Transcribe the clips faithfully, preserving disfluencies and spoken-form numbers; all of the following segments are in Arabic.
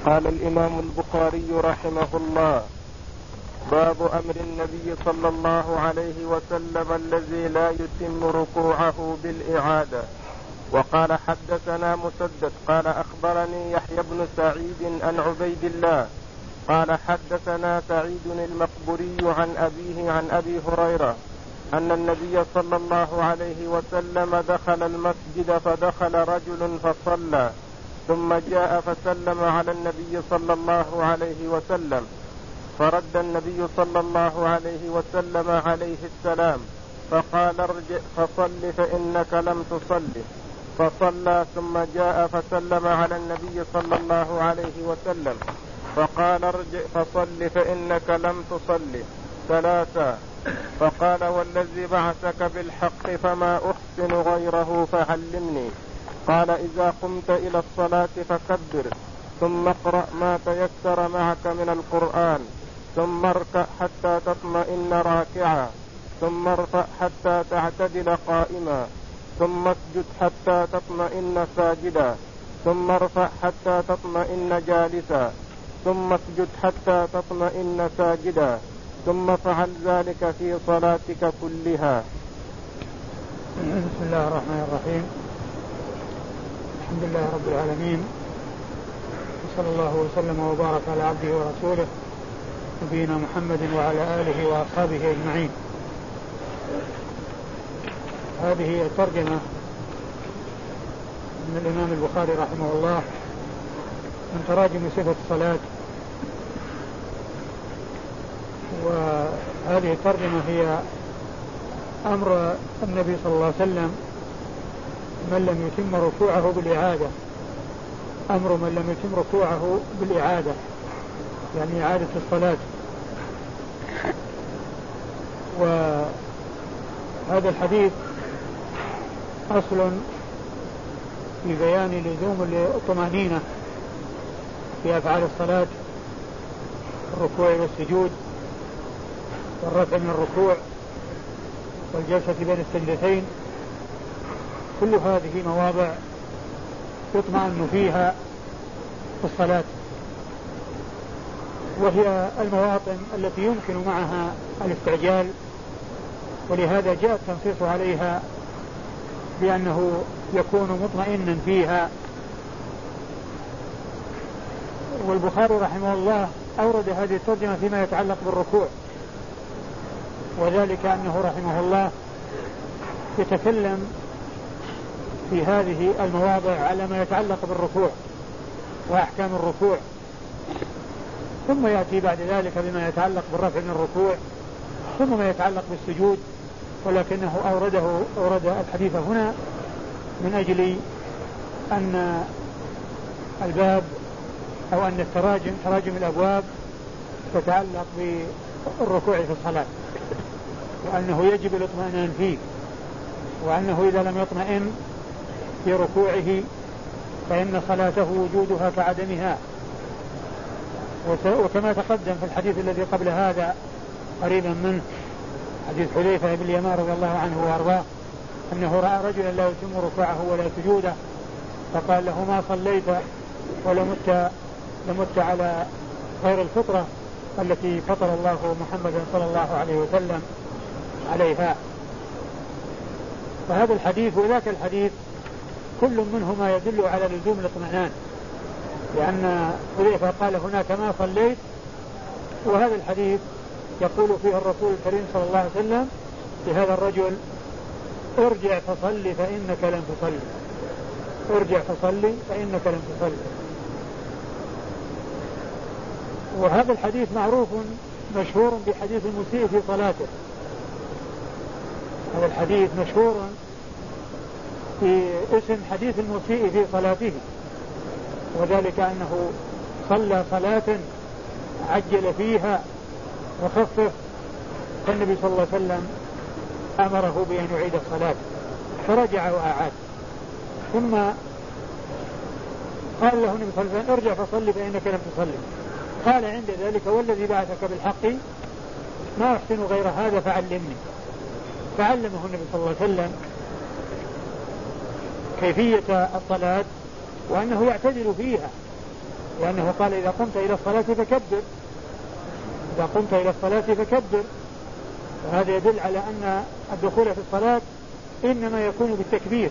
قال الإمام البخاري رحمه الله: باب أمر النبي صلى الله عليه وسلم الذي لا يتم ركوعه بالإعادة. وقال حدثنا مسدد قال أخبرني يحيى بن سعيد عن عبيد الله قال حدثنا سعيد المقبري عن أبيه عن أبي هريرة أن النبي صلى الله عليه وسلم دخل المسجد فدخل رجل فصلى ثم جاء فسلم على النبي صلى الله عليه وسلم فرد النبي صلى الله عليه وسلم عليه السلام فقال: ارجع فصل فإنك لم تصل. فصلى ثم جاء فسلم على النبي صلى الله عليه وسلم فقال: ارجع فصل فإنك لم تصل ثلاثا. فقال: والذي بعثك بالحق فما أحسن غيره فعلمني. قال: إذا قمت إلى الصلاة فكبر ثم اقرأ ما تيسر معك من القرآن ثم اركع حتى تطمئن راكعا ثم ارفع حتى تعتدل قائما ثم اسجد حتى تطمئن ساجدا ثم ارفع حتى تطمئن جالسا ثم اسجد حتى تطمئن ساجدا ثم فعل ذلك في صلاتك كلها. بسم الله الرحمن الرحيم. الحمد لله رب العالمين، وصلى الله وسلم وبارك على عبده ورسوله نبينا محمد وعلى آله وأصحابه أجمعين. هذه الترجمة من الإمام البخاري رحمه الله من تراجم صفة الصلاة، وهذه الترجمة هي أمر النبي صلى الله عليه وسلم من لم يتم ركوعه بالإعادة، أمر من لم يتم ركوعه بالإعادة يعني إعادة الصلاة. وهذا الحديث أصل في بيان لزوم الطمأنينة في أفعال الصلاة، الركوع والسجود والرفع من الركوع والجلسة بين السجدتين، كل هذه مواضع يطمئن فيها في الصلاة، وهي المواطن التي يمكن معها الاستعجال، ولهذا جاء التنصيص عليها بأنه يكون مطمئنا فيها. والبخاري رحمه الله أورد هذه الترجمة فيما يتعلق بالركوع، وذلك أنه رحمه الله يتكلم في هذه المواضع على ما يتعلق بالركوع وأحكام الركوع، ثم يأتي بعد ذلك بما يتعلق بالرفع من الركوع، ثم ما يتعلق بالسجود، ولكنه أورده أورد الحديث هنا من أجل أن الباب أو أن التراجم تراجم الأبواب تتعلق بالركوع في الصلاة، وأنه يجب الاطمئنان فيه، وأنه إذا لم يطمئن في ركوعه فإن صلاته وجودها كعدمها. وكما تقدم في الحديث الذي قبل هذا قريبا منه، حديث حذيفة بن اليمان رضي الله عنه وأرضاه، أنه رأى رجلا لا يتم ركوعه ولا سجوده فقال له: ما صليت ولمت لمت على غير الفطرة التي فطر الله محمدا صلى الله عليه وسلم عليها. فهذا الحديث وذاك الحديث كل منهما يدل على لزوم الاطمئنان، لأن حذيفة قال هناك ما صليت، وهذا الحديث يقول فيه الرسول الكريم صلى الله عليه وسلم لهذا الرجل: ارجع فصل فإنك لم تصل، ارجع فصل فإنك لم تصل. وهذا الحديث معروف مشهور بحديث المسيء في صلاته، هذا الحديث مشهور في اسم حديث المسيء في صلاته، وذلك أنه صلى صلاة عجل فيها وخفف، فالنبي صلى الله عليه وسلم أمره بأن يعيد الصلاة فرجع وأعاد، ثم قال له النبي صلى الله عليه وسلم: ارجع فصل فإنك لم تصلي. قال عند ذلك: والذي بعثك بالحق ما أحسن غير هذا فعلمني. فعلمه النبي صلى الله عليه وسلم كيفية الصلاة وأنه يعتدل فيها، لأنه قال إذا قمت إلى الصلاة فكبر، إذا قمت إلى الصلاة فكبر. وهذا يدل على أن الدخول في الصلاة إنما يكون بالتكبير،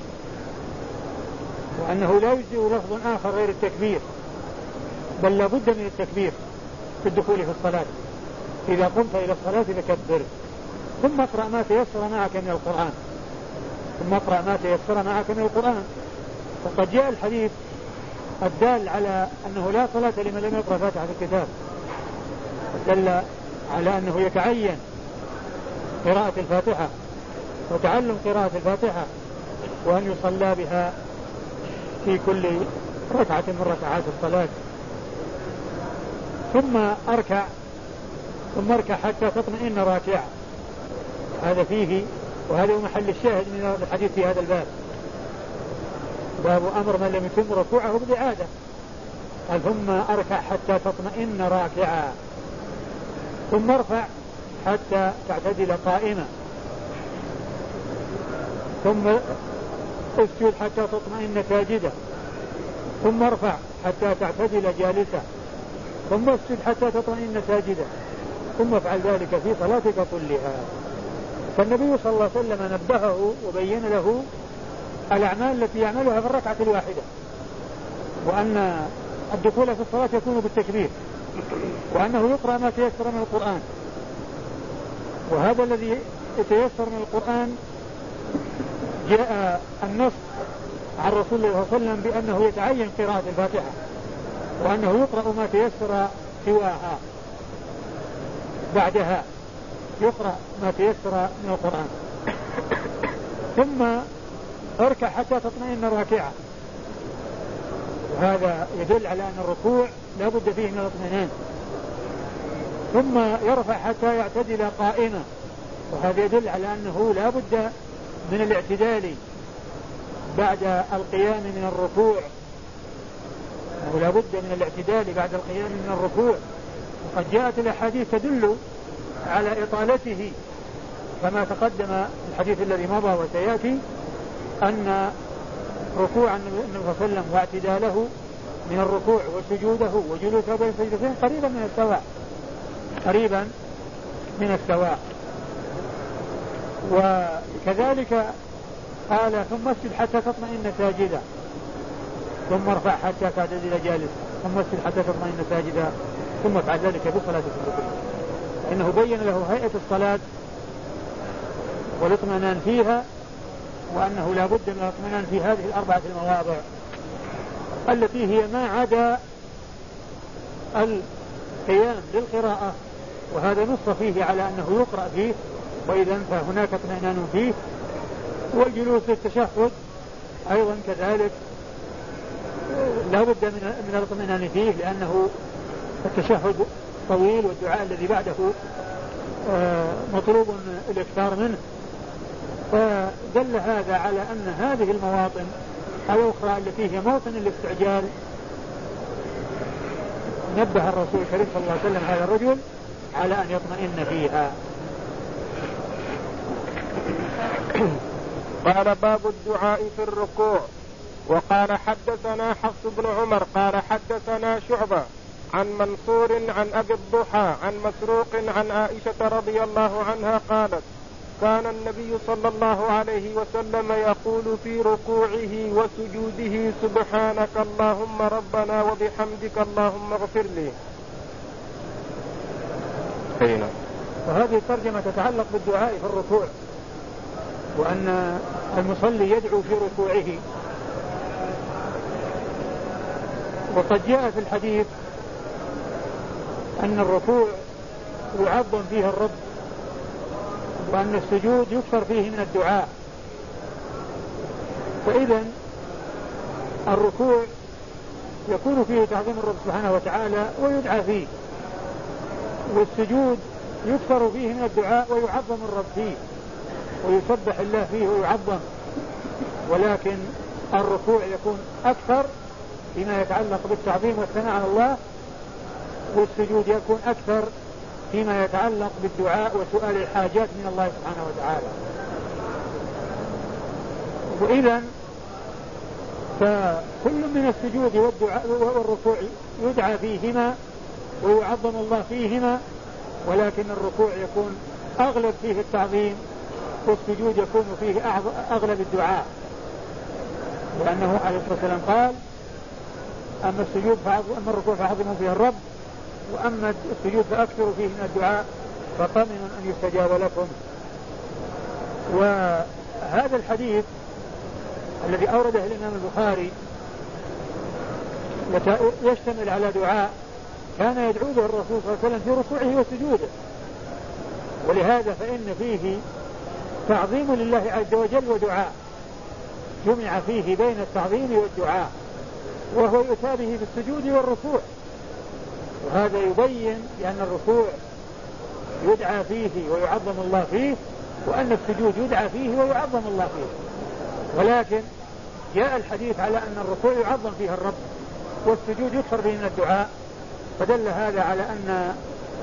وأنه لا يجزئ لفظ آخر غير التكبير، بل لا بد من التكبير في الدخول في الصلاة. إذا قمت إلى الصلاة فكبر، ثم اقرأ ما تيسر معك من القرآن، ثم اقرأ ما تيسر معك من القرآن. وقد جاء الحديث الدال على أنه لا صلاة لمن لم يقرأ فاتحة الكتاب، دل على أنه يتعين قراءة الفاتحة وتعلم قراءة الفاتحة، وأن يصلى بها في كل ركعة من ركعات الصلاة. ثم أركع ثم اركع حتى تطمئن راكعا، هذا فيه، وهذا هو محل الشاهد من الحديث في هذا الباب، باب أمر من لم يتم ركوعه بالإعادة. قال ثم أركع حتى تطمئن راكعا، ثم ارفع حتى تعتدل قائما، ثم اسجد حتى تطمئن ساجدا، ثم ارفع حتى تعتدل جالسا، ثم اسجد حتى تطمئن ساجدا، ثم افعل ذلك في صلاتك كلها. فالنبي صلى الله عليه وسلم نبهه وبين له الأعمال التي يعملها في الركعة الواحدة، وأن الدخول في الصلاة يكون بالتكبير، وأنه يقرأ ما تيسر من القرآن. وهذا الذي يتيسر من القرآن جاء النص عن رسول الله صلى الله عليه وسلم بأنه يتعين قراءة الفاتحة، وأنه يقرأ ما تيسر سواها، بعدها يقرأ ما تيسر من القرآن. ثم اركع حتى تطمئن راكعا، وهذا يدل على أن الركوع لا بد فيه من الاطمئنان. ثم يرفع حتى يعتدل قائما، وهذا يدل على أنه لا بد من الاعتدال بعد القيام من الركوع، ولا بد من الاعتدال بعد القيام من الركوع. وقد جاءت الأحاديث تدل على إطالته، كما تقدم الحديث الذي مضى وسيأتي أن ركوع النبي صلى الله عليه وسلم واعتداله من الركوع وسجوده وجلوسه بين سجدتين قريبا من السواء، قريبا من السواء. وكذلك قال ثم اسجد حتى تطمئن ساجدا، ثم ارفع حتى تعتدل جالسا، ثم اسجد حتى تطمئن ساجدا، ثم افعل ذلك في صلاتك كلها. إنه بين له هيئة الصلاة والاطمئنان فيها، وأنه لا بد من الاطمئنان في هذه الأربعة المواضع التي هي ما عدا القيام للقراءة، وهذا نص فيه على أنه يقرأ فيه، وإذا فهناك اطمئنان فيه. والجلوس للتشهد أيضا كذلك لا بد من الاطمئنان فيه، لأنه التشهد طويل، والدعاء الذي بعده مطلوب الإكثار منه. فدل هذا على أن هذه المواطن الأخرى التي هي موطن الاستعجال نبه الرسول الكريم صلى الله عليه وسلم هذا الرجل على أن يطمئن فيها. قال باب الدعاء في الركوع. وقال حدثنا حفص بن عمر قال حدثنا شعبة عن منصور عن أبي الضحى عن مسروق عن عائشة رضي الله عنها قالت كان النبي صلى الله عليه وسلم يقول في ركوعه وسجوده سبحانك اللهم ربنا وبحمدك اللهم اغفر لي. هنا. وهذه الترجمة تتعلق بالدعاء في الركوع، وأن المصلي يدعو في ركوعه. وقد جاء في الحديث أن الركوع يعظم فيه الرب، وأن السجود يكثر فيه من الدعاء. فإذا الركوع يكون فيه تعظيم الرب سبحانه وتعالى ويدعى فيه، والسجود يكثر فيه من الدعاء ويعظم الرب فيه ويسبح الله فيه ويعظم. ولكن الركوع يكون أكثر فيما يتعلق بالتعظيم والثناء على الله، والسجود يكون أكثر فيما يتعلق بالدعاء وسؤال الحاجات من الله سبحانه وتعالى. وإذا فكل من السجود والدعاء والركوع يدعى فيهما ويعظم الله فيهما، ولكن الركوع يكون أغلب فيه التعظيم والسجود يكون فيه أغلب الدعاء، لأنه عليه الصلاة والسلام قال أما السجود أما الركوع فعظموا فيه الرب، وأما السجود فأكثروا فيه من الدعاء فطمنوا أن يستجاب لكم. وهذا الحديث الذي أورده الإمام البخاري يشتمل على دعاء كان يدعو به الرسول صلى الله عليه وسلم في ركوعه وسجوده، ولهذا فإن فيه تعظيم لله عز وجل ودعاء، جمع فيه بين التعظيم والدعاء، وهو يؤتى به في السجود والركوع. وهذا يبين بأن الركوع يدعى فيه ويعظم الله فيه، وأن السجود يدعى فيه ويعظم الله فيه، ولكن جاء الحديث على أن الركوع يعظم فيه الرب والسجود يكثر به من الدعاء، فدل هذا على أن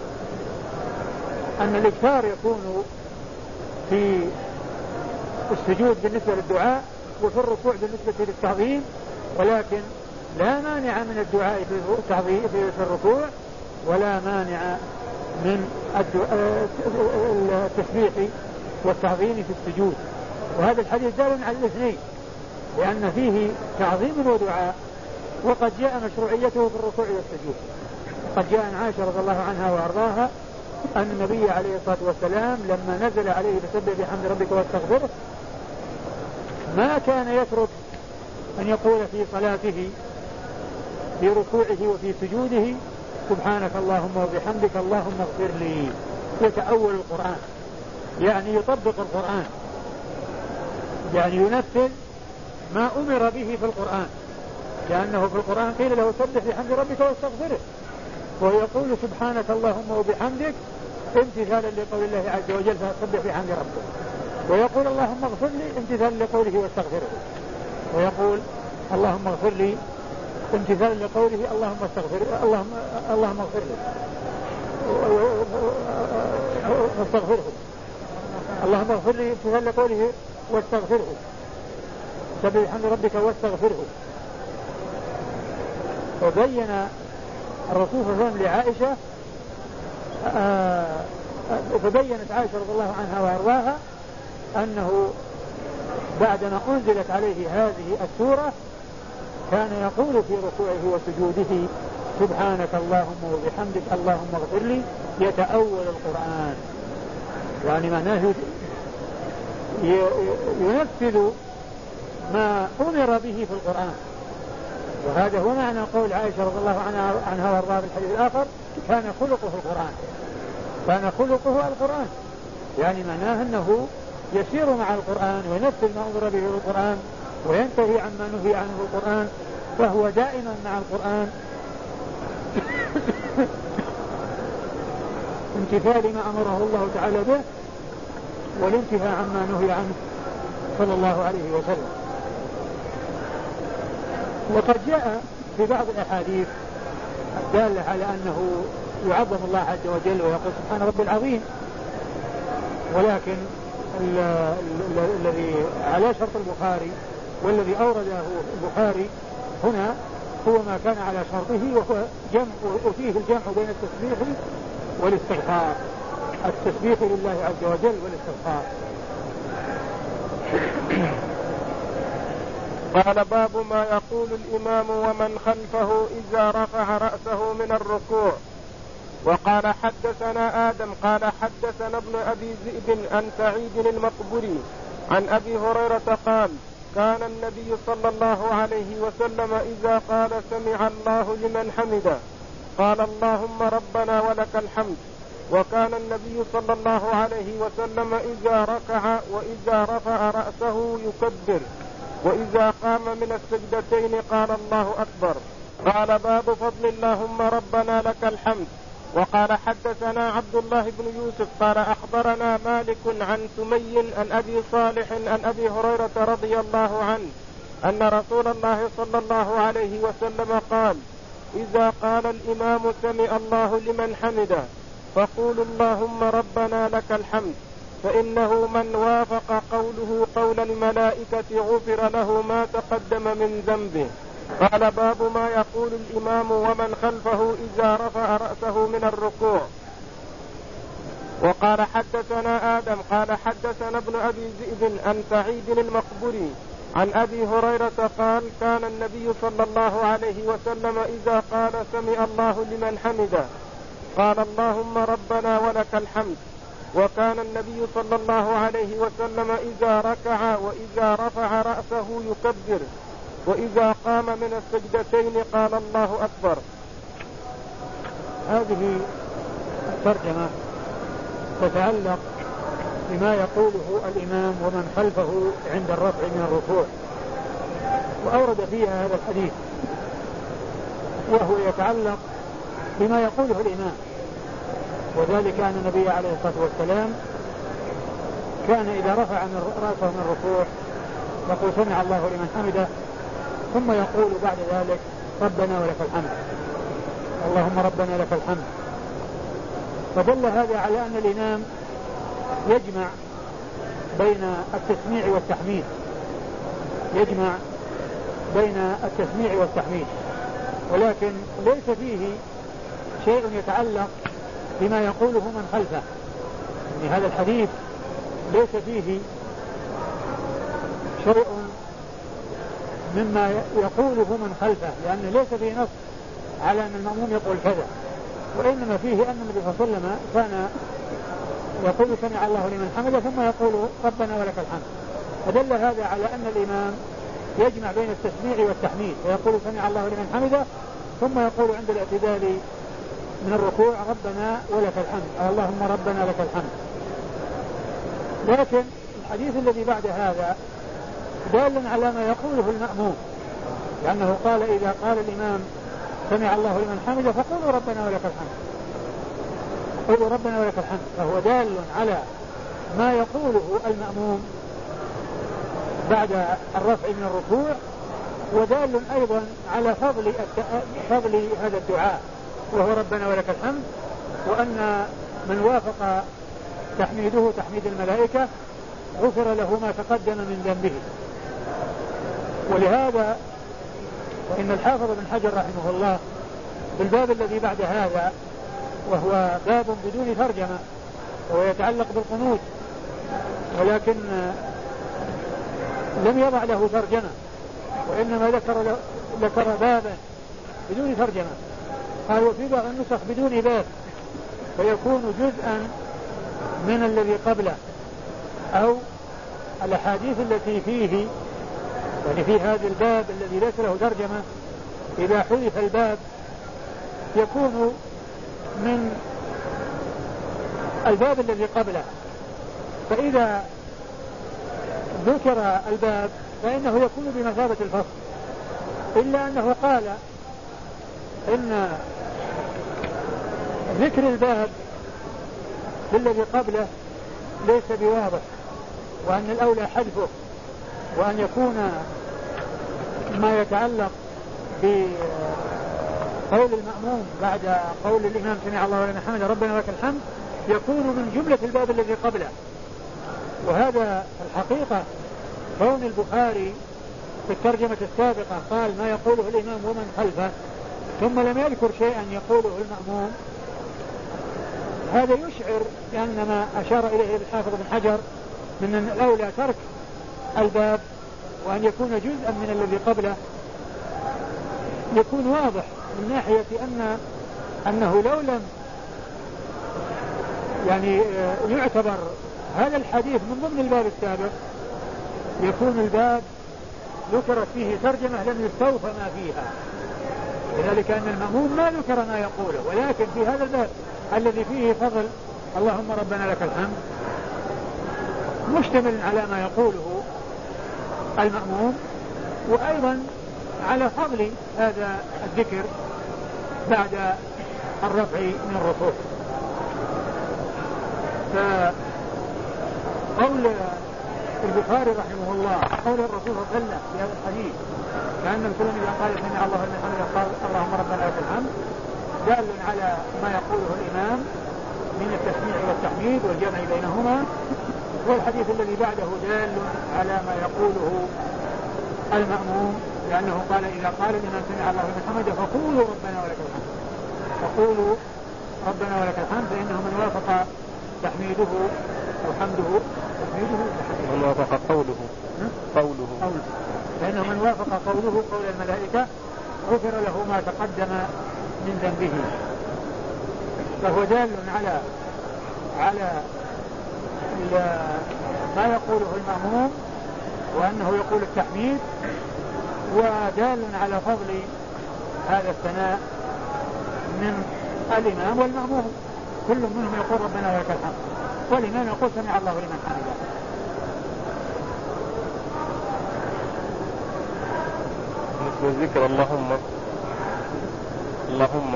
أن الإكثار يكون في السجود بالنسبة للدعاء وفي الركوع بالنسبة للتعظيم، ولكن لا مانع من الدعاء في الركوع ولا مانع من التسبيح والتعظيم في السجود. وهذا الحديث دال على الاثنين، لأن فيه تعظيم ودعاء، وقد جاء مشروعيته في الركوع والسجود. قد جاء عن عائشة رضي الله عنها وأرضاها أن النبي عليه الصلاة والسلام لما نزل عليه فسبح بحمد ربك واستغفره ما كان يترك أن يقول في صلاته في ركوعه وفي سجوده سبحانك اللهم وبحمدك اللهم اغفر لي، يتأول القرآن، يعني يطبق القرآن، يعني ينفذ ما أمر به في القرآن، لأنه في القرآن قيل له سبح بحمد ربك واستغفره، ويقول سبحانك اللهم وبحمدك امتثالا لقول الله عز وجل فسبح بحمد ربك، ويقول اللهم اغفر لي امتثالا لقوله واستغفره، ويقول اللهم اغفر لي امتثالا لقوله اللهم استغفر اللهم اللهم اغفر لي واستغفره، اللهم اغفر لي امتثالا لقوله واستغفره، سبح بحمد ربك واستغفره. وبين الرسول صلى الله عليه وسلم لعائشة فبينت عائشة رضي الله عنها وأرضاها أنه بعدما أنزلت عليه هذه السورة كان يقول في ركوعه وسجوده سبحانك اللهم وبحمدك اللهم اغفر لي، يتأول القرآن، يعني معناه ينفذ ما أمر به في القرآن. وهذا هو معنى قول عائشة رضي الله عنها, عنها وارضاها في الحديث الآخر كان خلقه القرآن، كان خلقه القرآن، يعني معناه أنه يسير مع القرآن وينفذ ما أمر به القرآن وينتهي عما نهي عنه القرآن، فهو دائما مع القرآن امتثال ما أمره الله تعالى به والانتهاء عما نهي عنه صلى الله عليه وسلم. وقد جاء في بعض الأحاديث الدالة على أنه يعظم الله عز وجل ويقول سبحان ربي العظيم، ولكن الذي على شرط البخاري والذي أورده البخاري هنا هو ما كان على شرطه، وهو جمع وفيه الجمع بين التسبيح والاستغفار، التسبيح لله عز وجل والاستغفار. قال باب ما يقول الإمام ومن خلفه إذا رفع رأسه من الركوع. وقال حدثنا آدم قال حدثنا ابن أبي ذئب عن سعيد المقبري عن أبي هريرة قال كان النبي صلى الله عليه وسلم إذا قال سمع الله لمن حمده قال اللهم ربنا ولك الحمد. وكان النبي صلى الله عليه وسلم إذا ركع وإذا رفع رأسه يكبر، وإذا قام من السجدتين قال الله أكبر. قال باب فضل اللهم ربنا لك الحمد. وقال حدثنا عبد الله بن يوسف قال أخبرنا مالك عن سمي عن أبي صالح عن أبي هريرة رضي الله عنه أن رسول الله صلى الله عليه وسلم قال إذا قال الإمام سمع الله لمن حمده فقولوا اللهم ربنا لك الحمد. فإنه من وافق قوله قول الملائكة غفر له ما تقدم من ذنبه. قال باب ما يقول الإمام ومن خلفه إذا رفع رأسه من الركوع. وقال حدثنا آدم قال حدثنا ابن أبي ذئب عن سعيد المقبري عن أبي هريرة قال كان النبي صلى الله عليه وسلم إذا قال سمع الله لمن حمده قال اللهم ربنا ولك الحمد. وكان النبي صلى الله عليه وسلم إذا ركع وإذا رفع رأسه يكبر وإذا قام من السجدتين قال الله أكبر. هذه الترجمة تتعلق بما يقوله الإمام ومن خلفه عند الرفع من الركوع، وأورد فيها هذا الحديث وهو يتعلق بما يقوله الإمام، وذلك أن النبي عليه الصلاة والسلام كان إذا رفع من رأسه من الركوع يقول سمع الله لمن حمده ثم يقول بعد ذلك ربنا ولك الحمد، اللهم ربنا لك الحمد. فدل هذا على أن الإمام يجمع بين التسميع والتحميد يجمع بين التسميع والتحميد ولكن ليس فيه شيء يتعلق بما يقوله من خلفه. يعني هذا الحديث ليس فيه شيء مما يقوله من خلفه، لأن ليس فيه نص على أن المأموم يقول كذا، وإنما فيه أن النبي صلى الله عليه وسلم كان يقول سمع الله لمن حمده ثم يقول ربنا ولك الحمد. فدل هذا على أن الإمام يجمع بين التسميع والتحميد، فيقول سمع الله لمن حمده ثم يقول عند الاعتدال من الركوع ربنا ولك الحمد، اللهم ربنا لك الحمد. لكن الحديث الذي بعد هذا دال على ما يقوله المأموم، لأنه قال إذا قال الإمام سمع الله لمن حمده فقولوا ربنا ولك الحمد، قولوا ربنا ولك الحمد، فهو دال على ما يقوله المأموم بعد الرفع من الركوع، ودال أيضا على فضل فضل هذا الدعاء وهو ربنا ولك الحمد، وأن من وافق تحميده تحميد الملائكة غفر له ما تقدم من ذنبه. ولهذا فإن الحافظ بن حجر رحمه الله في الباب الذي بعد هذا وهو باب بدون ترجمة وهو يتعلق بالقنوت، ولكن لم يضع له ترجمة وإنما ذكر ذكر بابا بدون ترجمة، قال وفي بعض النسخ بدون باب فيكون جزءا من الذي قبله، أو الأحاديث التي فيه يعني في هذا الباب الذي ليس له ترجمة إذا حذف الباب يكون من الباب الذي قبله، فإذا ذكر الباب فإنه يكون بمثابة الفصل، إلا أنه قال إن ذكر الباب بالذي قبله ليس بواضح، وأن الأولى حذفه، وأن يكون ما يتعلق بقول المأموم بعد قول الإمام سمع الله لمن حمده ربنا ولك الحمد يكون من جملة الباب الذي قبله. وهذا الحقيقة كون البخاري في الترجمة السابقة قال ما يقوله الإمام ومن خلفه ثم لم يذكر شيئا يقوله المأموم، هذا يشعر بأن ما أشار إليه الحافظ بن حجر من أن الأولى ترك الباب وأن يكون جزءا من الذي قبله يكون واضح من ناحية أن أنه لو لم يعني يعتبر هذا الحديث من ضمن الباب السابق يكون الباب ذكرت فيه ترجمة لم يستوفى ما فيها، لذلك أن المأموم ما ذكر ما يقوله، ولكن في هذا الباب الذي فيه فضل اللهم ربنا لك الحمد مشتمل على ما يقوله المأموم، وأيضا على فضل هذا الذكر بعد الرفع من الركوع. فقول البخاري رحمه الله قول الرسول صلى الله عليه وسلم في هذا الحديث كأن المسلم إذا قال سمع الله لمن حمده قال اللهم ربنا لك الحمد دال على ما يقوله الإمام، من التسميع والتحميد والجمع بينهما. والحديث الذي بعده دال على ما يقوله المأموم، لأنه قال إذا قال لمن سمع الله لمن حمده فقولوا ربنا ولك الحمد، فقولوا ربنا ولك الحمد، فإنه من وافق تحميده أو حمده تحميده من وافق قوله قوله قوله فإنه من وافق قوله قول الملائكة غفر له ما تقدم من ذنبه. فهو دال على على ما يقوله المأموم وأنه يقول التحميد، ودال على فضل هذا الثناء من الإمام والمأموم، كل منهم يقول ربنا ولك الحمد، والإمام يقول سمع الله لمن حمده. مثل ذكر اللهم اللهم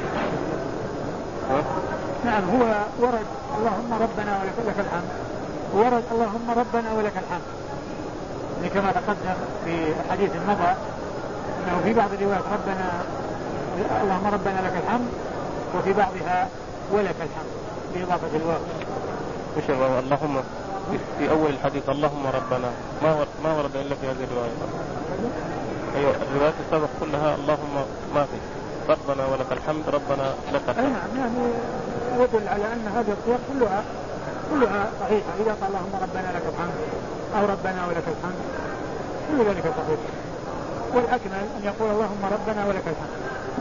ها؟ نعم، هو ورد اللهم ربنا ولك الحمد، ورد اللهم ربنا ولك الحمد، كما تقدم في حديث مضى أنه في بعض الروايات ربنا اللهم ربنا لك الحمد، وفي بعضها ولك الحمد بإضافة الواو. وش اللهم في أول الحديث اللهم ربنا ما ورد ما ورد إلا في هذه الرواية. أيوة الروايات السابقة كلها اللهم ما في ربنا ولك الحمد ربنا لك الحمد. نعم، يعني يدل على أن هذه الصيغ كلها كلها صحيحة. إذا قال اللهم ربنا لك الحمد أو ربنا ولك الحمد كل ذلك صحيح، والأكمل أن يقول اللهم ربنا ولك الحمد.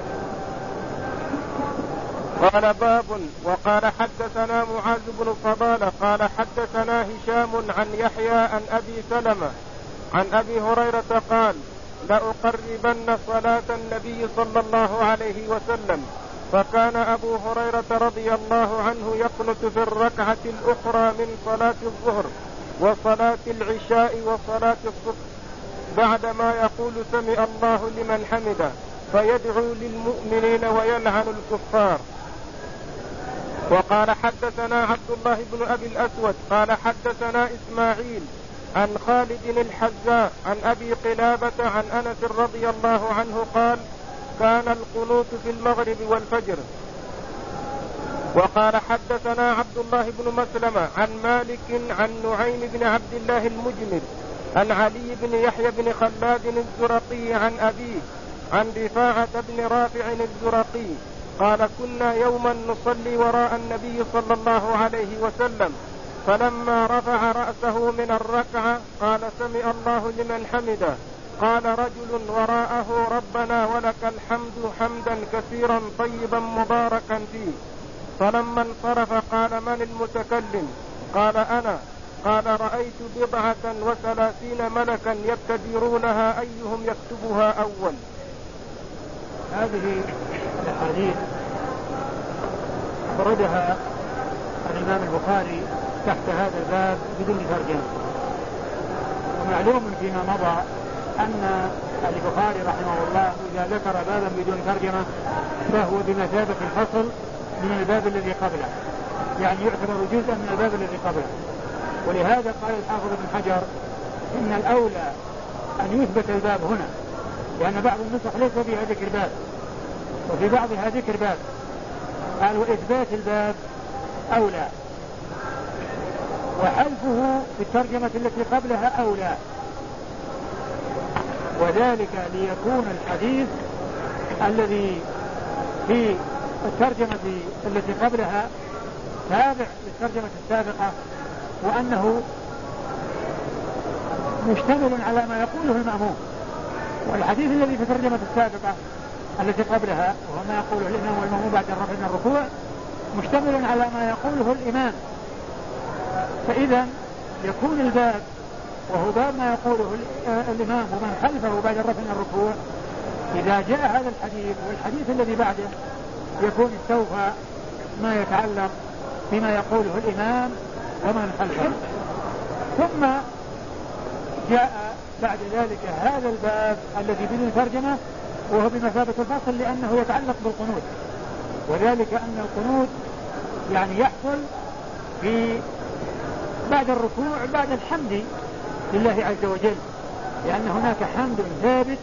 قال باب. وقال حدثنا معاذ بن فضالة قال حدثنا هشام عن يحيى عن أبي سلمة عن أبي هريرة قال لأقربن صلاة النبي صلى الله عليه وسلم، فكان أبو هريرة رضي الله عنه يقنت في الركعة الأخرى من صلاة الظهر وصلاة العشاء وصلاة الصبح بعدما يقول سمع الله لمن حمده، فيدعو للمؤمنين ويلعن الكفار. وقال حدثنا عبد الله بن أبي الأسود قال حدثنا إسماعيل عن خالد الحذاء عن أبي قلابة عن أنس رضي الله عنه قال كان القنوت في المغرب والفجر. وقال حدثنا عبد الله بن مسلمة عن مالك عن نعيم بن عبد الله المجمل عن علي بن يحيى بن خلاد الزرقي عن أبيه عن رفاعة بن رافع الزرقي قال كنا يوما نصلي وراء النبي صلى الله عليه وسلم، فلما رفع رأسه من الركعة قال سمع الله لمن حمده، قال رجل وراءه ربنا ولك الحمد حمدا كثيرا طيبا مباركا فيه، فلما انصرف قال من المتكلم؟ قال أنا. قال رأيت بضعة وثلاثين ملكا يبتدرونها أيهم يكتبها أول. هذه الأحاديث أخرجها الإمام البخاري تحت هذا الباب بدون ترجمة، ومعلوم فيما مضى أن البخاري رحمه الله إذا ذكر بابا بدون ترجمة فهو بمثابة الفصل من الباب الذي قبله، يعني يعتبر جزءا من الباب الذي قبله. ولهذا قال الحافظ ابن حجر إن الأولى أن يثبت الباب هنا، لأن بعض النسخ ليس فيها ذكر باب وفي بعضها ذكر باب، قال وإثبات الباب أولى، وحذفه في الترجمة التي قبلها أولى، وذلك ليكون الحديث الذي في الترجمة التي قبلها تابع للترجمة السابقة، وأنه مشتمل على ما يقوله المأموم. والحديث الذي في الترجمة السابقة التي قبلها وهو ما يقوله الإمام والمأموم بعد الرفع من الركوع مشتمل على ما يقوله الإمام، فإذا يكون الباب وهو باب ما يقوله الإمام ومن خلفه بعد الرفع من الركوع، إذا جاء هذا الحديث والحديث الذي بعده يكون استوفى ما يتعلق بما يقوله الإمام ومن خلفه. ثم جاء بعد ذلك هذا الباب الذي بدون ترجمة وهو بمثابة الفصل لأنه يتعلق بالقنوت، وذلك أن القنوت يعني يحصل في بعد الركوع بعد الحمد لله عز وجل، لأن هناك حمد ثابت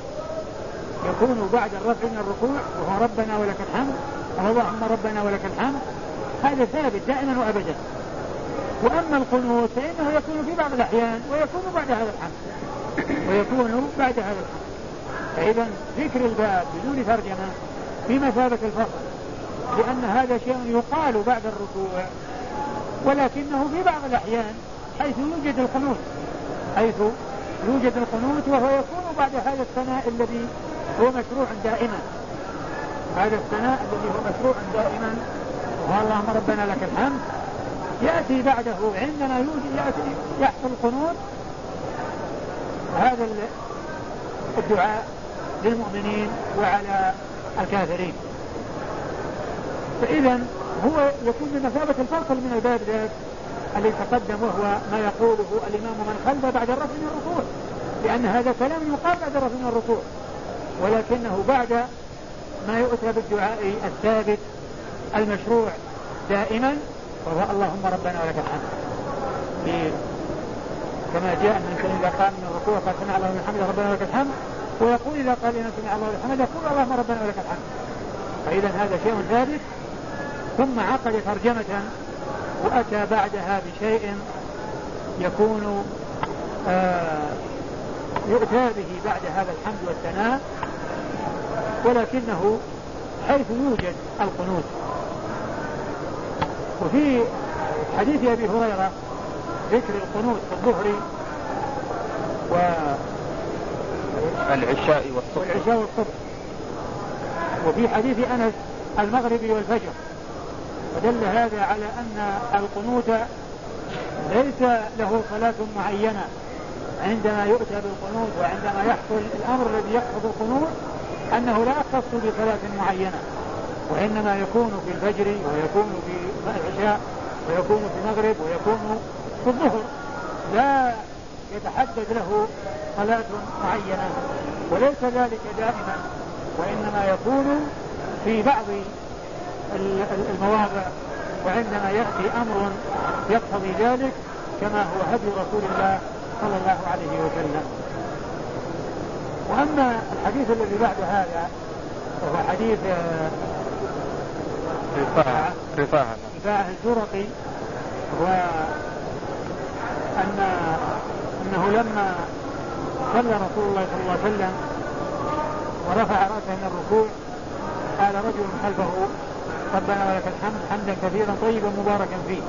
يكون بعد الرفع من الركوع وهو ربنا ولك الحمد، اللهم ربنا ولك الحمد، هذا ثابت دائما وأبدا. وأما القنوت فإنه يكون في بعض الأحيان ويكون بعد هذا الحمد ويكون بعد هذا الحمد. فإذا ذكر الباب بدون ترجمة بمثابة الفصل، لأن هذا شيء يقال بعد الركوع، ولكنه في بعض الأحيان حيث يوجد القنوت حيث يوجد القنوت وهو يكون بعد هذا الثناء الذي هو مشروع دائما هذا الثناء الذي هو مشروع دائما وهو اللهم ربنا لك الحمد، يأتي بعده عندما يوجد يأتي يحصل القنوت هذا الدعاء للمؤمنين وعلى الكافرين. فإذا هو يكون بمثابة الفصل من الباب ذات الذي تقدم، وهو ما يقوله الإمام من خلف بعد الرفع من الركوع، لأن هذا كلام يقال بعد الرفع من الركوع، ولكنه بعد ما يؤتى بالدعاء الثابت المشروع دائما، وهو اللهم ربنا ولك الحمد، كما جاء من كان إذا قام من الركوع قال سمع الله لمن حمده ربنا ولك الحمد، ويقول إذا قال لنا سمع الله لمن حمده يقول اللهم ربنا ولك الحمد. فإذا هذا شيء ثابت. ثم عقد ترجمة وأتى بعدها بشيء يكون آه يؤتى به بعد هذا الحمد والثناء، ولكنه حيث يوجد القنوت. وفي حديث أبي هريرة ذكر القنوت في الظهر والعشاء والصبح والعشاء والصبح وفي حديث أنس المغرب والفجر، ودل هذا على أن القنوت ليس له صلاة معينة عندما يؤتى بالقنوت، وعندما يحصل الأمر الذي يقصد القنوت أنه لا يختص بصلاة معينة، وإنما يكون في الفجر ويكون في العشاء ويكون في المغرب ويكون في الظهر، لا يتحدد له صلاة معينة، وليس ذلك دائما، وإنما يكون في بعض المواضع وعندما يأتي أمر يقتضي ذلك، كما هو هدي رسول الله صلى الله عليه وسلم. وأما الحديث الذي بعد هذا وهو حديث رفاعة رفاعة رفاعة الزرقي، وأن أنه لما صلى رسول الله صلى الله عليه وسلم ورفع رأسه من الركوع قال رجل خلفه ربنا ولك الحمد حمدا كثيرا طيبا مباركا فيه.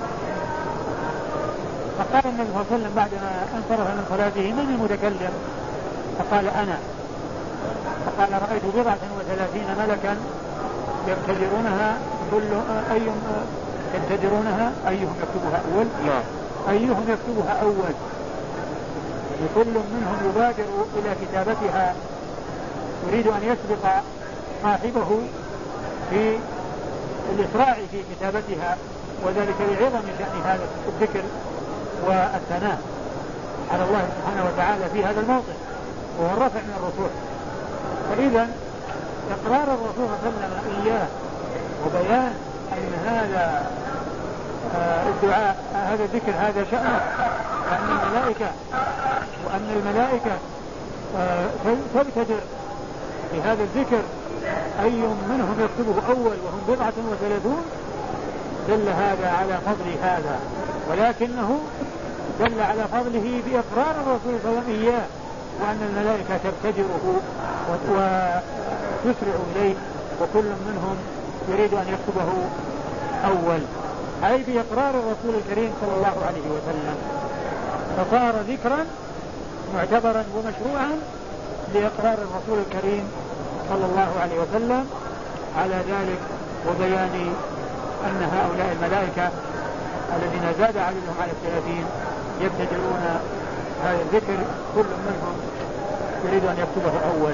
فقال النبي صلى الله عليه وسلم بعدما انصرف من صلاته من المتكلم؟ فقال أنا. فقال رأيت بضعة وثلاثين ملكا يبتدرونها كل أيهم يبتدرونها أيهم يكتبها أول نعم أيهم يكتبها أول، وكل منهم يبادر إلى كتابتها يريد أن يسبق صاحبه في الإسراع في كتابتها، وذلك لعظم شأن هذا الذكر والثناء على الله سبحانه وتعالى في هذا الموطن وهو الرفع من الركوع. فإذا إقرار الرسول صلى الله عليه وسلم إياه وبيان أن هذا آه الدعاء آه هذا الذكر هذا شأنه، وأن الملائكة وأن الملائكة آه تبتدر بهذا الذكر أي منهم يكتبه أول وهم بضعة وثلاثون، دل هذا على فضل هذا، ولكنه دل على فضله بإقرار الرسول صلى الله عليه وسلم إياه، وأن الملائكة تبتدره وتسرع إليه، وكل منهم يريد أن يكتبه أول، أي بإقرار الرسول الكريم صلى الله عليه وسلم، فصار ذكرا معتبرا ومشروعا لإقرار الرسول الكريم صلى الله عليه وسلم على ذلك، وبيان أن هؤلاء الملائكة الذين زاد عددهم على الثلاثين يبتدرون هذا الذكر، كل منهم يريد أن يكتبه أول.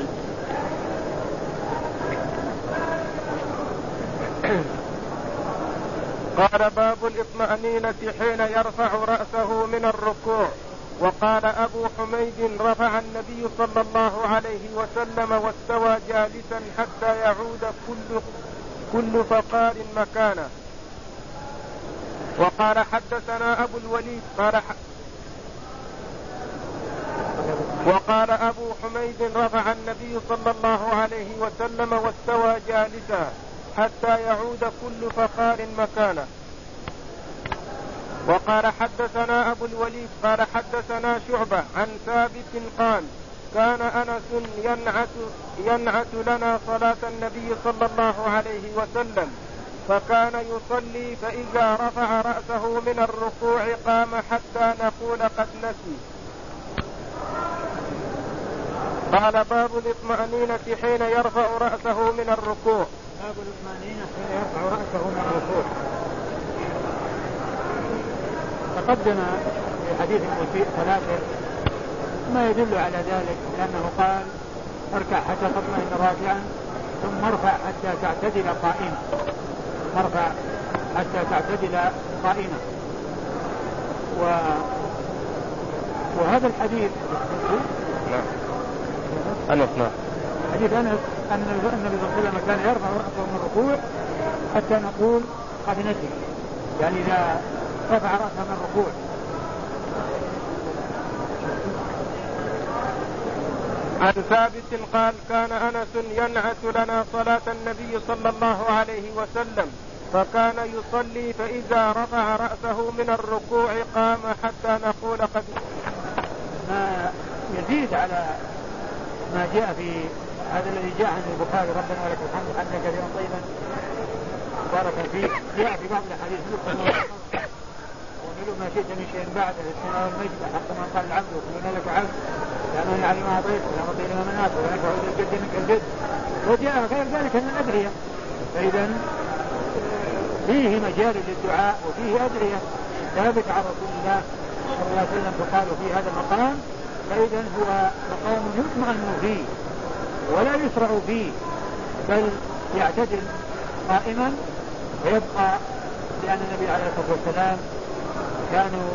قال باب الاطمأنينة حين يرفع رأسه من الركوع. وقال أبو حميد رفع النبي صلى الله عليه وسلم واستوى جالسا حتى يعود كل, كل فقار مكانه. وقال حدثنا أبو الوليد قال ح... وقال أبو حميد رفع النبي صلى الله عليه وسلم واستوى جالسا حتى يعود كل فقار مكانه. وقال حدثنا أبو الوليد قال حدثنا شعبة عن ثابت قال كان أنس ينعت, ينعت لنا صلاة النبي صلى الله عليه وسلم فكان يصلي فإذا رفع رأسه من الركوع قام حتى نقول قد نسي. قال باب الاطمأنينة حين يرفع رأسه من الركوع. باب الاطمأنينة حين يرفع رأسه من الركوع. تقدم في حديث المسيء ثلاثة ما يدل على ذلك لأنه قال اركع حتى تطمئن راكعا ثم ارفع حتى تعتدل قائما ارفع حتى تعتدل قائما و... وهذا الحديث نعم أنس نعم حديث أنس أن النبي صلى الله عليه وسلم كان يرفع رأسه من الركوع حتى نقول قد نسي يعني إذا رفع رأسه من الركوع. عن ثابت قال كان أنس ينعت لنا صلاة النبي صلى الله عليه وسلم فكان يصلي فإذا رفع رأسه من الركوع قام حتى نقول قد ما يزيد على ما جاء في هذا الذي جاء عن البخاري ربنا ولك الحمد حمدا كثيرا طيبا بارك فيه جاء في بعض الحديث وملوا ما شئت من شيء بعد السماء والمجد حق ما قال العبد وكلنا لك عبد لأنه يعلم ما أعطيت ولا مطير ما منعت ونفع إلى الجد منك الجد. وجاء غير ذلك من الأدعية فإذا فيه مجال للدعاء وفيه أدعية ثابت عن رسول الله صلى الله عليه وسلم فقالوا في هذا المقام فإذا هو مقام يطمئن فيه ولا يسرع فيه بل يعتدل قائما ويبقى لأن النبي عليه الصلاة والسلام كانوا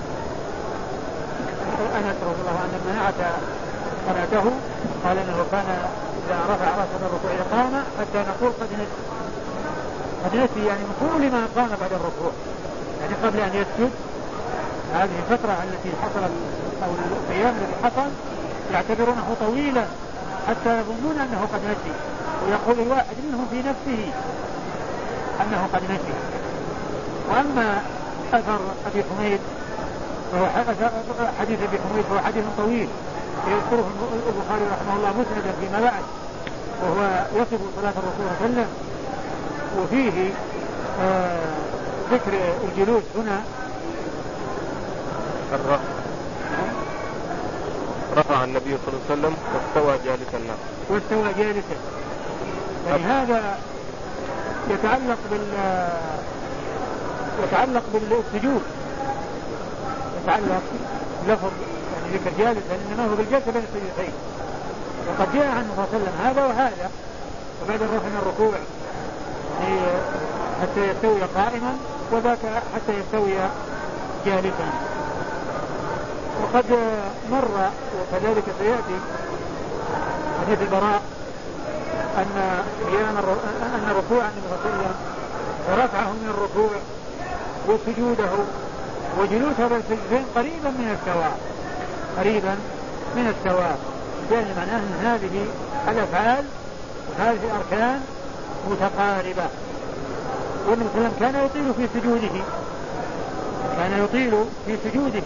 أنس رضي الله عنه منعت صلاته قال انه كان اذا رفع راسه من الركوع قام حتى نقول قد نسي قد نسي يعني من كل ما قام بعد الركوع يعني قبل ان يسجد هذه الفترة التي حصل او القيام الذي حصل يعتبرونه طويلا حتى يظنون انه قد نسي ويقول الواحد منهم في نفسه انه قد نسي. واما اثر ابي حميد فهو حديث ابي حميد فهو حديث طويل يذكره البخاري رحمه الله مسندا فيما بعد وهو يصف صلاة الرسول صلى الله عليه وسلم وفيه آه ذكر الجلوس هنا الرفع رفع النبي صلى الله عليه وسلم واستوى جالسا واستوى جالسا يعني هذا يتعلق بال يتعلق بالسجود يتعلق لفظ يعني ذكر جالسا انما هو بالجلسة بين السجدتين وقد جاء عنه صلى الله عليه وسلم هذا وهذا وبعد الرفع من الركوع حتى يستوي قائما وذاك حتى يستوي جالسا. وقد مر وكذلك سيأتي حديث البراء أن قيام أن ركوع النبي صلى الله عليه وسلم ورفعه من الركوع وسجوده وجلوسه بين السجدتين قريبا من السواء قريبا من السواء يعني معناه أن هذه الأفعال وهذه الأركان متقاربة. والنبي صلى الله عليه وسلم كان يطيل في سجوده كان يطيل في سجوده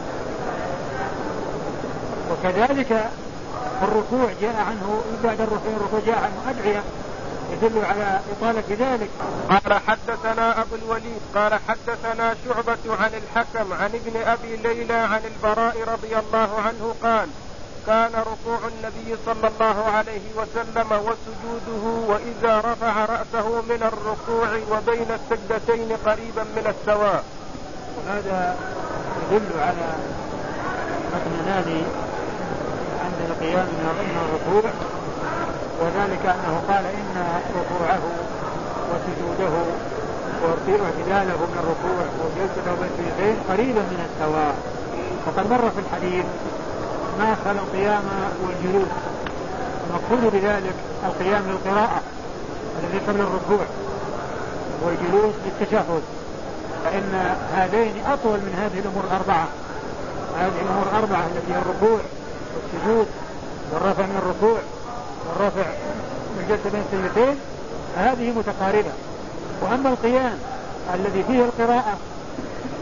وكذلك الركوع جاء عنه بعد الركوع الركوع جاء عنه أدعية يدل على إطالة ذلك. قال حدثنا أبو الوليد قال حدثنا شعبة عن الحكم عن ابن أبي ليلى عن البراء رضي الله عنه قال كان ركوع النبي صلى الله عليه وسلم وسجوده وإذا رفع رأسه من الركوع وبين السجدتين قريبا من السواء. وهذا يدل على اطمئنان عند القيام من الركوع وذلك أنه قال إن ركوعه وسجوده واعتداله من الركوع وجلسته بين السجدتين قريبا من السواء. وقد مر في الحديث ما خلا القيام والجلوس المقصود بذلك القيام للقراءة الذي قبل الركوع والجلوس للتشهد فإن هذين أطول من هذه الأمور الأربعة. هذه الأمور الأربعة التي هي الركوع والسجود والرفع من الركوع والرفع من جلسة بين السجدتين هذه متقاربة. وأما القيام الذي فيه القراءة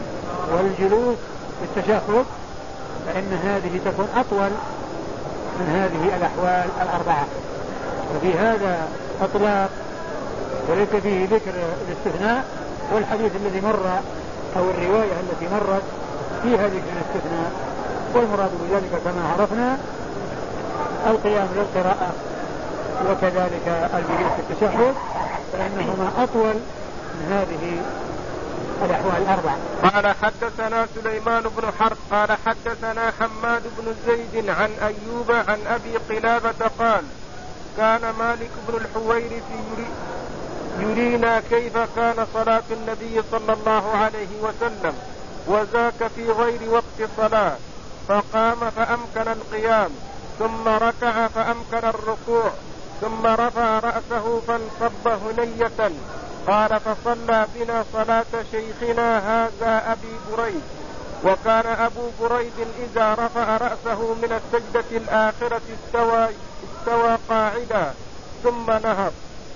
والجلوس في التشهد فإن هذه تكون أطول من هذه الأحوال الأربعة. وفي هذا أطلاق وليس فيه ذكر الاستثناء، والحديث الذي مر أو الرواية التي مرت فيها ذكر الاستثناء، والمراد بذلك كما عرفنا القيام للقراءة وكذلك الجلوس في التشهد، فإنهما أطول من هذه الأحوال الأربعة. قال حدثنا سليمان بن حرب قال حدثنا حماد بن زيد عن أيوب عن أبي قلابة قال كان مالك بن الحويرث يرينا كيف كان صلاة النبي صلى الله عليه وسلم وذاك في غير وقت صلاة، فقام فأمكن القيام ثم ركع فأمكن الركوع ثم رفع رأسه فانصب هنية. قال فصلى بنا صلاة شيخنا هذا أبي بريد، وكان أبو بريد إذا رفع رأسه من السجدة الآخرة استوى, استوى قاعدا ثم نهض.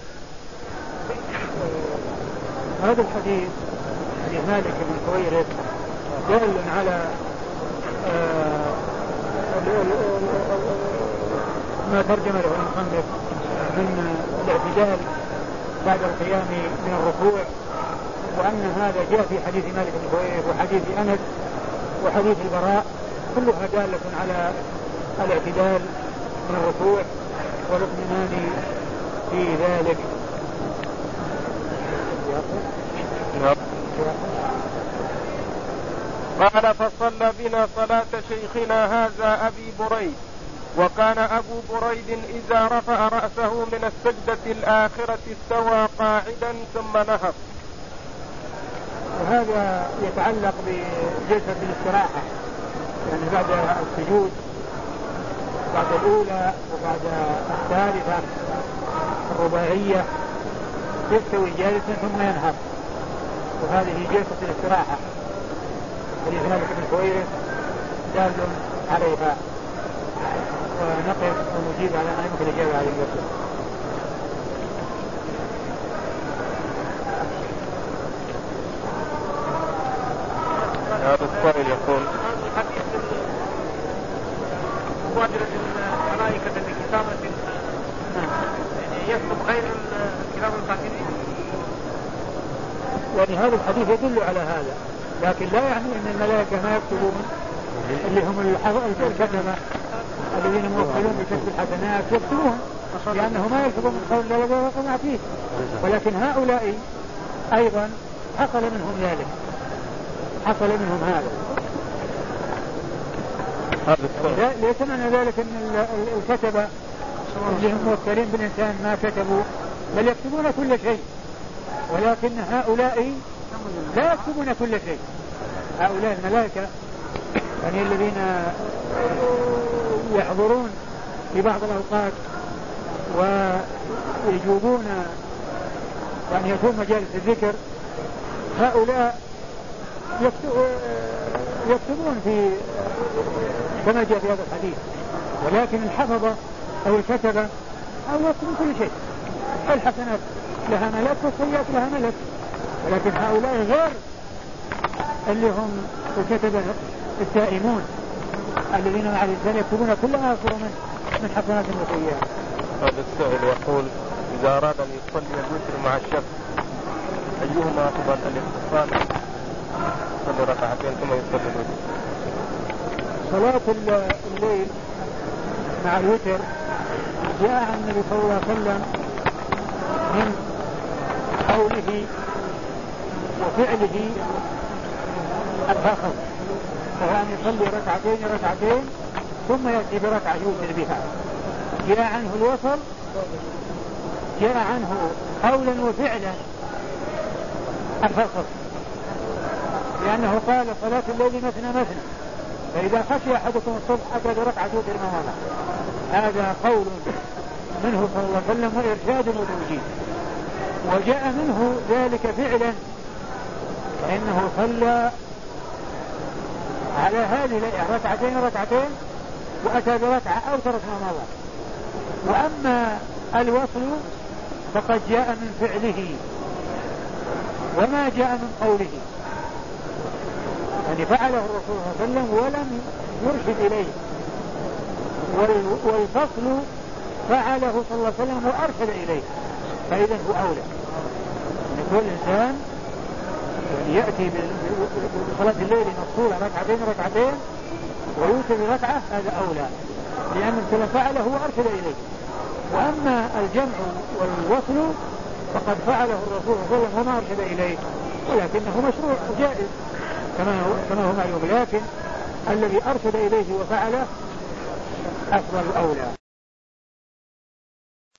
هذا الحديث لمالك بن الحويرث دال على ما ترجم له المصنف من الاعتدال بعد القيام من الركوع، وأن هذا جاء في حديث مالك بن الحويرث وحديث أنس وحديث البراء، كلها دالة على الاعتدال من الركوع والاطمئنان في ذلك. قال فصلى بنا صلاة شيخنا هذا أبي بريد، وكان أبو بريد إذا رفع رأسه من السجدة الآخرة استوى قاعدا ثم نهض. وهذا يتعلق بجلسة الاستراحة، يعني بعد السجود، بعد الأولى وبعد الثالثة الرباعية يستوي جالسا ثم ينهض، وهذه جلسة الاستراحة حديث مالك بن الحويرث دال عليها. ونقف ونجيب على ما يمكن الإجابة عليه الوقت. هذا السائل يقول مبادرة الملائكة بكتابة يكتب غير الكتاب القاتلين، يعني هذا الحديث يدل على هذا، لكن لا يعني أن الملائكة ما يكتبون، اللي هم الكتبة الذين موكلون بكتب الحسنات يكتبون، لأنه ما يكتبون من قول لا يقوم فيه، ولكن هؤلاء أيضا حصل منهم ذلك، حصل منهم هذا. ليس معنى ذلك أن الكتبة اللي هم موكلين بالإنسان ما كتبوا، بل يكتبون كل شيء، ولكن هؤلاء لا يكتبون كل شيء. هؤلاء الملائكة يعني الذين يحضرون في بعض الأوقات ويجوبون يعني يكون مجالس الذكر، هؤلاء يكتبون في كما جاء في هذا الحديث، ولكن الحفظة أو الكتبة أو يكتبون كل شيء. الحسنات لها ملك والسيئات لها ملك، ولكن هؤلاء غير اللي هم الكتبة الدائمون الذين مع الإنسان يكتبون كل ما يصدر من من حسنات وسيئات. هذا السائل يقول إذا أراد أن يصلي الوتر مع الشفع أيهما أفضل، الاتصال يصلي ركعتين ثم يصلي الوتر؟ صلاة الليل مع الوتر جاء عن النبي صلى الله عليه وسلم من قوله وفعله الفخر، وهو أن يصلي ركعتين ركعتين ثم يأتي بركعة يوتر بها. جاء عنه الوصل، جاء عنه قولا وفعلا الفخر، لأنه قال صلاة الليل مثنى مثنى، فإذا خشي أحدكم الصبح أتى بركعة يوتر ما مضى. هذا قول منه صلى الله عليه وسلم وإرشاد وتوجيه، وجاء منه ذلك فعلا، فإنه صلى على هذه ركعتين ركعتين وأتى بركعة أو ترك ما مضى. وأما الوصل فقد جاء من فعله وما جاء من قوله، يعني فعله الرسول صلى الله عليه وسلم ولم يرشد إليه، والفصل فعله صلى الله عليه وسلم وأرشد إليه، فإذا هو أولى. يعني كل إنسان يأتي بصلاة الليل مفصولة ركعتين ركعتين ويوتر بركعة، هذا أولى، لأن الرسول فعله وأرشد إليه. وأما الجمع والوصل فقد فعله الرسول صلى الله عليه وسلم وما أرشد إليه، ولكنه مشروع وجائز كما هو, كما هو معلوم، لكن الذي أرشد إليه وفعله أفضل أولى.